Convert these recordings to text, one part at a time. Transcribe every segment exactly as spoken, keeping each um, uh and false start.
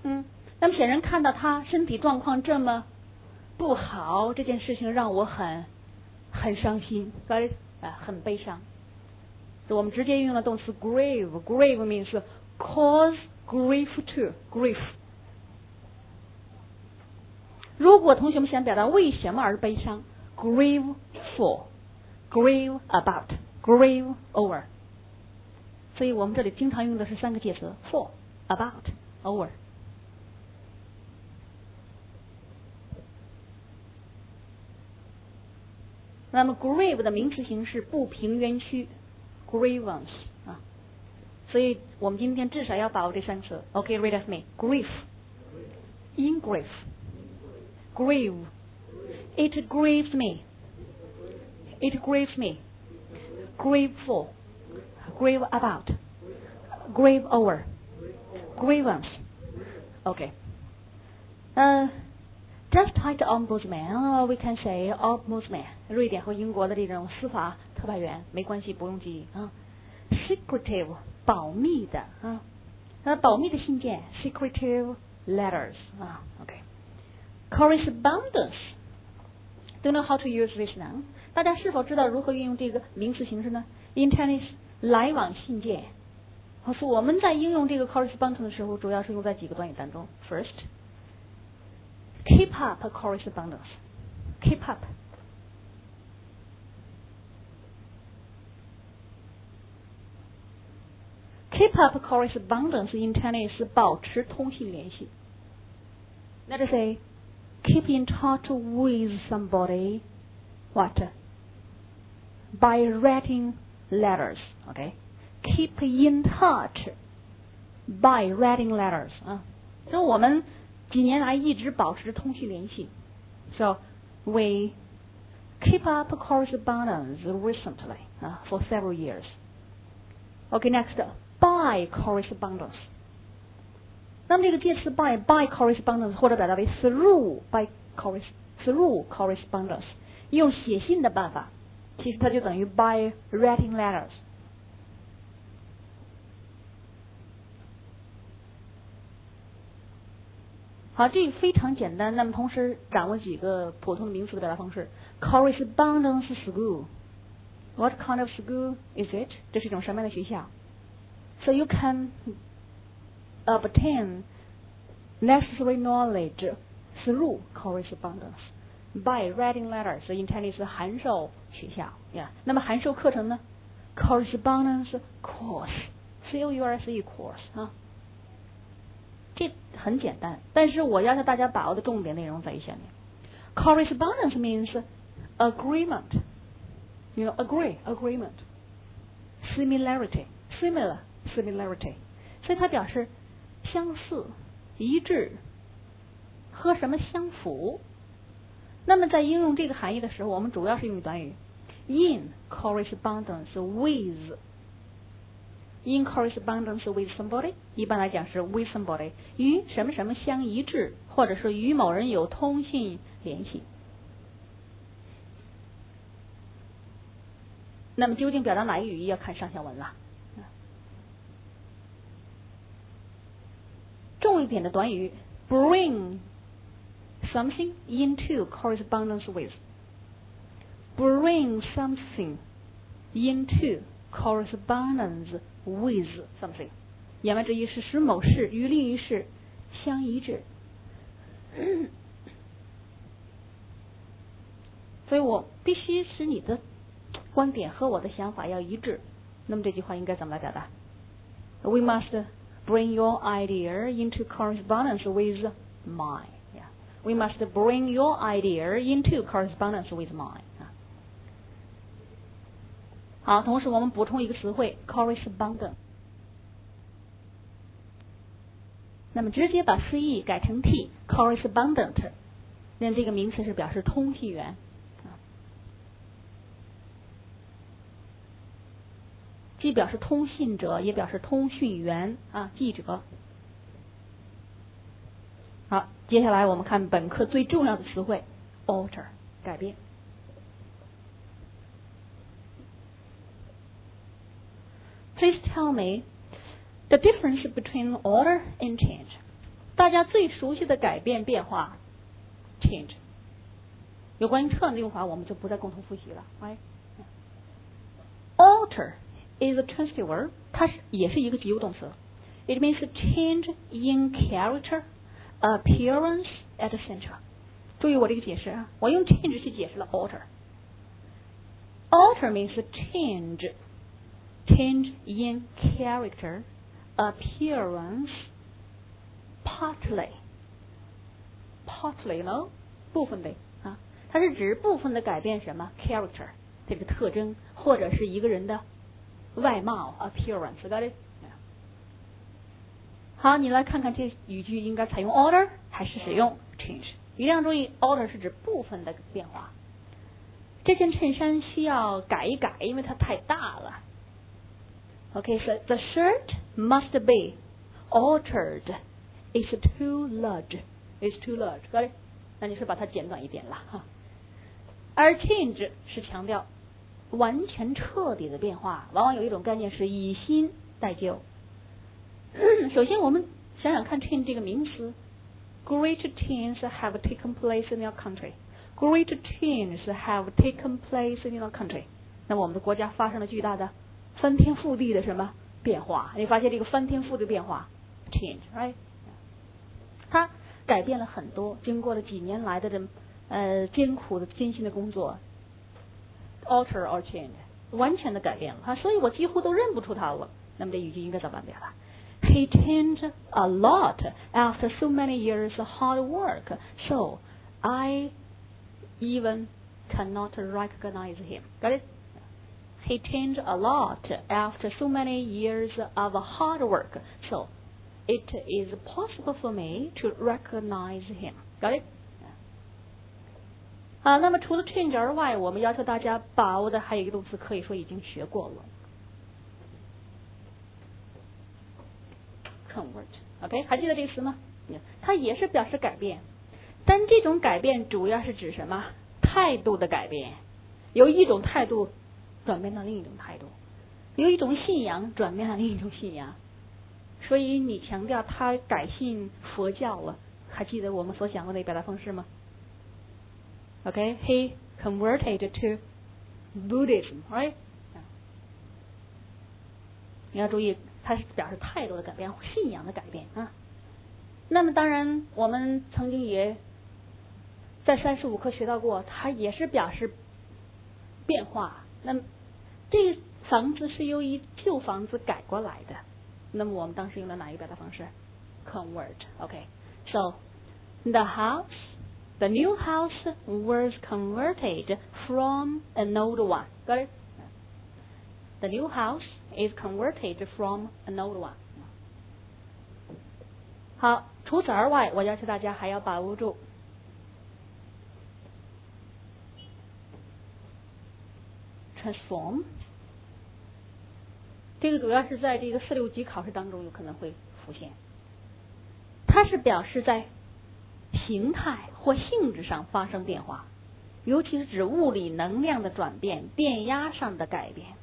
嗯，那么显然看到他身体状况这么不好，这件事情让我很很伤心，啊，很悲伤。我们直接用了动词 grave，grave means cause grief to grief。如果同学们想表达为什么而悲伤 ，grieve for，grieve about，grieve over。所以我们这里经常用的是三个介词 for、about、over。那么 grieve 的名词形式不平冤屈 grievance 啊，所以我们今天至少要把握这三个词。OK, read with me. Grief, in grief, grieve. It grieves me. It grieves me. Grieve for, grieve about, grieve over, grievance. OK. 嗯、uh,。Just like ombudsman, or we can say ombudsman. 瑞典和英国的这种司法特派员没关系，不用记忆啊。Secretive 保密的啊，那保密的信件 secretive letters 啊 ，OK。Correspondence. Do you know how to use this noun? 大家是否知道如何运用这个名词形式呢 ？In tennis 来往信件。所以我们在应用这个 correspondence 的时候，主要是用在几个短语当中。First.Keep up a correspondence. Keep up. Keep up a correspondence in Chinese 是保持通信联系。Let us say, keep in touch with somebody. What? By writing letters. Okay. Keep in touch by writing letters. 啊，所以我们几年来一直保持通讯联系 ，so we keep up correspondence recently, uh, for several years. Okay, next, by correspondence. 那么这个介词 by by correspondence 或者表达为 through by corres through correspondence， 用写信的办法，其实它就等于 by writing letters。好，这个非常简单。那么同时掌握几个普通的名词的表达方式。Correspondence school. What kind of school is it? 这是一种什么样的学校 ？So you can obtain necessary knowledge through correspondence by writing letters. In Chinese 函授学校呀。Yeah. 那么函授课程呢 ？Correspondence course. C O U R S E course 啊。这很简单，但是我要求大家把握的重点内容在于下面。Correspondence means agreement, you know, agree, agreement, similarity, similar, similarity， 所以它表示相似、一致和什么相符。那么在应用这个含义的时候，我们主要是用短语 in correspondence with。In correspondence with somebody， 一般来讲是 with somebody， 与什么什么相一致，或者是与某人有通信联系。那么究竟表达哪一语义要看上下文了。重一点的短语 bring something into correspondence with， bring something into correspondence with something， 言外之意是使某事与另一事相一致。所以我必须使你的观点和我的想法要一致。那么这句话应该怎么来表达 ？We must bring your idea into correspondence with mine. Yeah. We must bring your idea into correspondence with mine. 好，同时我们补充一个词汇 correspondent。那么直接把 ce 改成 t correspondent， 那这个名词是表示通信员，既表示通信者，也表示通讯员啊，记者。好，接下来我们看本课最重要的词汇 alter 改变。Please tell me the difference between order and change. 大家最熟悉的改变变化 change。有关于 turn 的用法，我们就不再共同复习了。right? Alter is a transitive verb， 它是也是一个及物动词。It means a change in character, appearance, et cetera。注意我这个解释啊，我用 change 去解释了 alter。Alter means a change, change in character, appearance, partly, partly no 部分的啊，它是指部分的改变什么 character 这个特征，或者是一个人的外貌 appearance。got it？ 好，你来看看这语句应该采用 alter 还是使用 change。一定要注意 alter 是指部分的变化。这件衬衫需要改一改，因为它太大了。Okay, so the shirt must be altered. It's too large. It's too large. Got it? 那你是把它减短一点了哈。而 change 是强调完全彻底的变化，往往有一种概念是以新代旧。首先我们想想看 change 这个名词 ，Great changes have taken place in your country.Great changes have taken place in your country。那么我们的国家发生了巨大的翻天覆地的什么变化？你发现这个翻天覆地的变化 ，change， right？ 它改变了很多，经过了几年来的这呃艰苦的艰辛的工作 ，alter or change， 完全的改变了啊！所以我几乎都认不出它了。那么这语句应该怎么表达 ？He changed a lot after so many years of hard work, so I even cannot recognize him. Got it? He changed a lot after so many years of hard work, so it is possible for me to recognize him. Got it? 啊，那么除了 change 而外，我们要求大家把握的还有一个动词，可以说已经学过了 ，convert。OK， 还记得这个词吗？它也是表示改变。但这种改变主要是指什么？态度的改变，由一种态度转变到另一种态度，由一种信仰转变到另一种信仰。所以你强调他改信佛教了，还记得我们所讲过的表达方式吗 ？OK, he converted to Buddhism, right? 你要注意，它是表示态度的改变，信仰的改变啊。那么当然，我们曾经也在三十五课学到过，它也是表示变化。那么这个房子是由于旧房子改过来的。那么我们当时用的哪一个表达方式 ？Convert. OK. So the house, the new house was converted from an old one. Got it? The new house is converted from an old one. 好，除此而外，我要求大家还要把握住。Transform， 这个主要是在这个四六级考试当中有可能会浮现。它是表示在形态或性质上发生变化，尤其是指物理能量的转变、电压上的改变，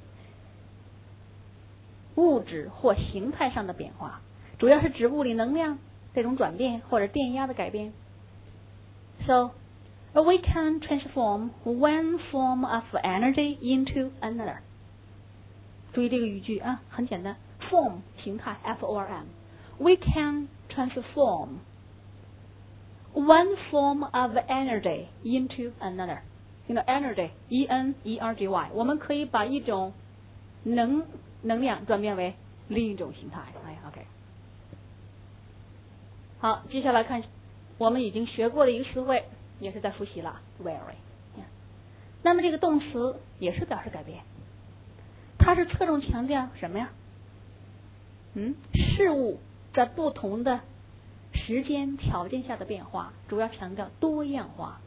物质或形态上的变化，主要是指物理能量这种转变或者电压的改变。So we can transform one form of energy into another. 注意这个语句啊，很简单 ，form 形态 F O R M。We can transform one form of energy into another. You know energy, E N E R G Y. 我们可以把一种能能量转变为另一种形态。哎 ，OK。好，接下来看我们已经学过的一个词汇。也是在复习了 vary。 那么这个动词也是表示改变，它是侧重强调什么呀？嗯，事物在不同的时间条件下的变化，主要强调多样化。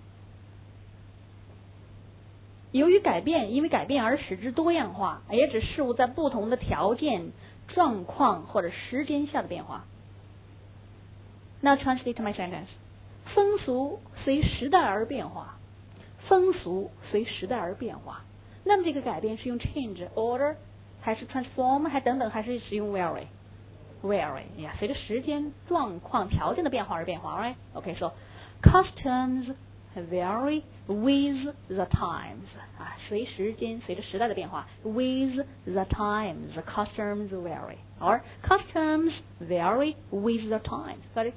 由于改变，因为改变而使之多样化，也指事物在不同的条件、状况或者时间下的变化。Now translate my sentence。风俗随时代而变化，风俗随时代而变化。那么这个改变是用 change、order 还是 transform 还等等，还是使用 vary？ vary， 呀，随着时间状况条件的变化而变化 ，right？ OK，so customs vary with the times， 啊，随时间随着时代的变化 ，with the times customs vary， or customs vary with the times，got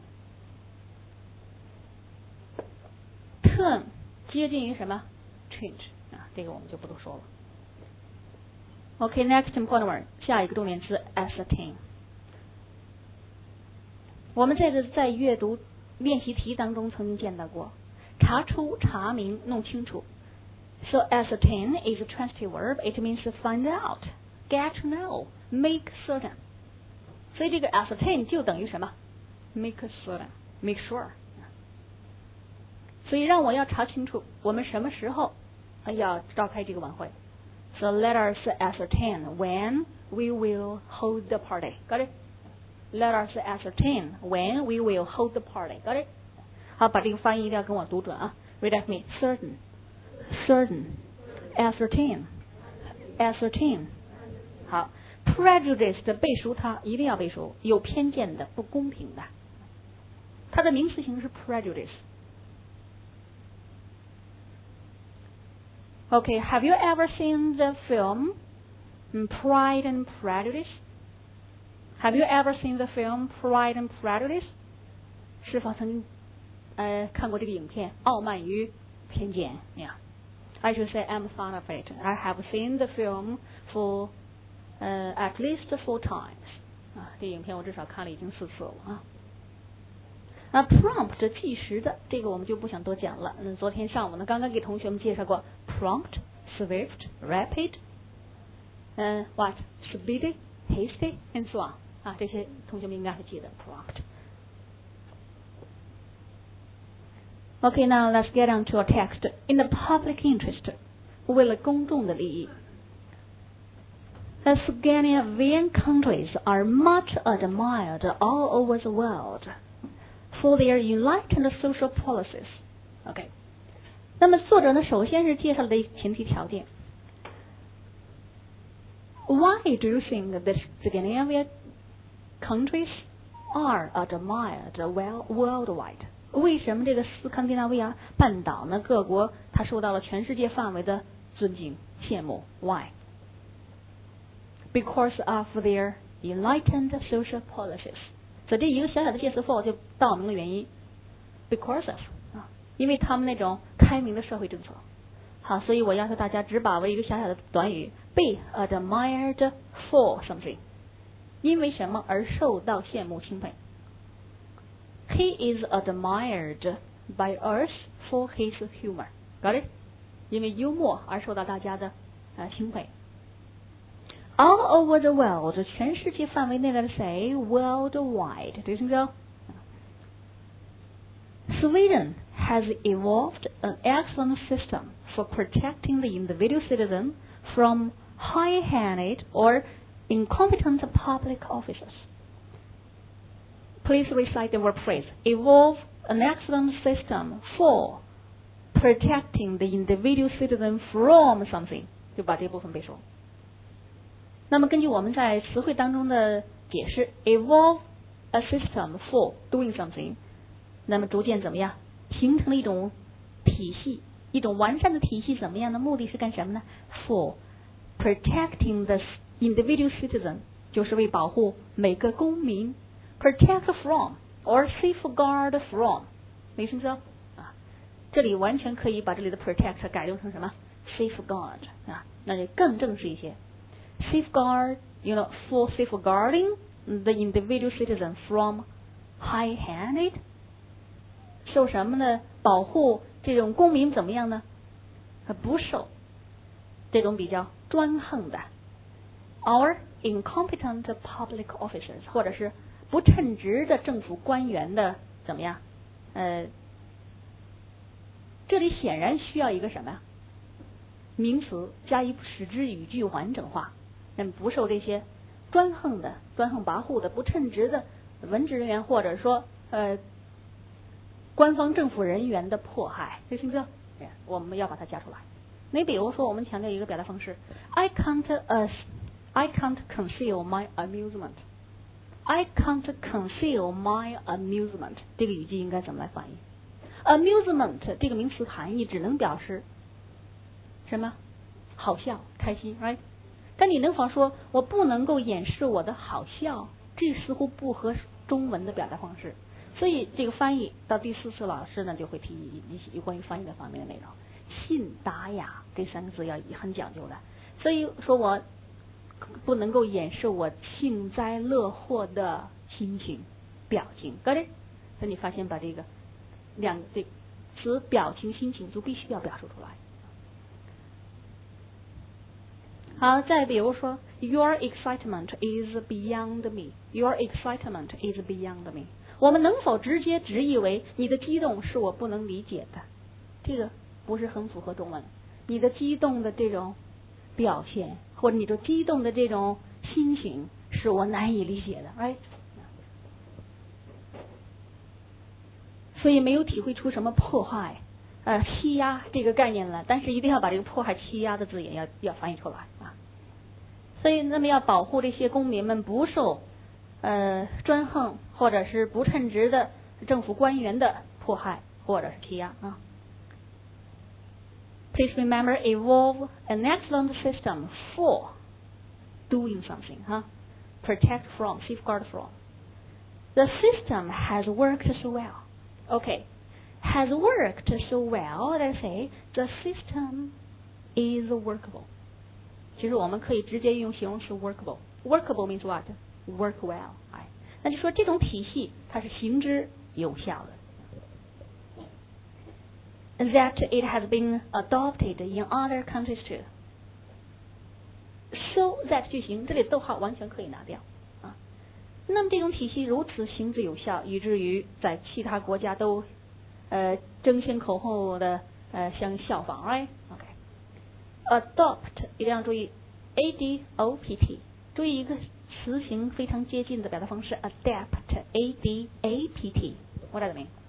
it？Turn 接近于什么 ？change 啊，这个我们就不多说了。OK，next important word， 下一个动名词 ascertain。我们在这在阅读练习题当中曾经见到过，查出、查明、弄清楚。So ascertain is a transitive verb. It means to find out, get to know, make certain. 所以这个 ascertain 就等于什么 ？make certain, make sure. 所以让我要查清楚我们什么时候要召开这个晚会。So let us ascertain when we will hold the party. Got it? Let us ascertain when we will hold the party. Got it? 好，把这个发音一定要跟我读准啊。Read after me. Certain, certain, ascertain, ascertain. 好 ，prejudice 的背熟它一定要背熟，有偏见的、不公平的。它的名词形是 prejudice。Okay, have you ever seen the film Pride and Prejudice? Have you ever seen the film Pride and Prejudice? 是否曾经呃看过这个影片《傲慢与偏见》 ？Yeah, I should say I'm fond of it. I have seen the film for uh, at least four times. 啊，这影片我至少看了已经四次了啊。那 prompt 计时的这个我们就不想多讲了。嗯，昨天上午呢，刚刚给同学们介绍过 prompt, swift, rapid, 嗯、uh, what, speedy, hasty, and so on 啊，这些同学们应该会记得 prompt。Okay, now let's get on to our text. In the public interest, 为了公众的利益。The Scandinavian countries are much admired all over the world.For their enlightened social policies. OK， 那么作者呢，首先是介绍了的前提条件。Why do you think that the Scandinavian countries are admired well worldwide? 为什么这个斯堪的纳维亚半岛呢，各国它受到了全世界范围的尊敬、羡慕 ？Why? Because of their enlightened social policies.所以这一个小小的介词 for 就道明了原因 ，because of 啊，因为他们那种开明的社会政策。好，所以我要求大家只把握一个小小的短语 ，be admired for something， 因为什么而受到羡慕钦佩。He is admired by us for his humor. Got it? 因为幽默而受到大家的呃钦佩。All over the world， 全世界范围内的谁 ？Worldwide， 对不对 ？Sweden has evolved an excellent system for protecting the individual citizen from high-handed or incompetent public officers. Please recite the word phrase. Evolve an excellent system for protecting the individual citizen from something. 就把这部分背熟。那么根据我们在词汇当中的解释 ，evolve a system for doing something， 那么逐渐怎么样，形成了一种体系，一种完善的体系，怎么样的目的是干什么呢 ？For protecting the individual citizen， 就是为保护每个公民 ，protect from or safeguard from， 没听说啊？这里完全可以把这里的 protect 改动成什么 safeguard 啊，那就更正式一些。Safeguard, you know, for safeguarding the individual citizen from high-handed， 受什么呢？保护这种公民怎么样呢？不受这种比较专横的 or incompetent public officers， 或者是不称职的政府官员的怎么样？呃，这里显然需要一个什么呀？名词加以使之语句完整化。那么不受这些专横的、专横跋扈的、不称职的文职人员，或者说呃官方政府人员的迫害，这听着，我们要把它加出来。你比如说，我们强调一个表达方式 ，I can't uh, I can't conceal my amusement。 I can't conceal my amusement， 这个语句应该怎么来翻译 ？amusement 这个名词含义只能表示什么？好笑、开心 ，right？ 但你能否说我不能够掩饰我的好笑？这似乎不合中文的表达方式。所以这个翻译到第四次，老师呢就会提一些有关于翻译的方面的内容。信达雅这三个字要很讲究的，所以说我不能够掩饰我幸灾乐祸的心情、表情。got it？ 所以你发现把这个两个这词表情、心情就必须要表述出来。好，再比如说 ，Your excitement is beyond me. Your excitement is beyond me. 我们能否直接直译为你的激动是我不能理解的？这个不是很符合中文。你的激动的这种表现，或者你的激动的这种心情，是我难以理解的，哎。所以没有体会出什么破坏、呃欺压这个概念来，但是一定要把这个破坏、欺压的字眼要要翻译出来啊。所以，那么要保护这些公民们不受呃专横或者是不称职的政府官员的迫害或者是欺压啊。Please remember, evolve an excellent system for doing something, huh? Protect from, safeguard from. The system has worked so well. Okay, has worked so well. Let's say the system is workable. 其实我们可以直接用形容词 workable. Workable means what? Work well. 哎，那就说这种体系它是行之有效的。That it has been adopted in other countries too. So that 句型这里逗号完全可以拿掉啊。那么这种体系如此行之有效，以至于在其他国家都呃争先恐后的呃相效仿 ，right？ OK。Adopt 一定要注意 A D O P T， 注意一个词形非常接近的表达方式 ，adapt A D A P T。What does it mean?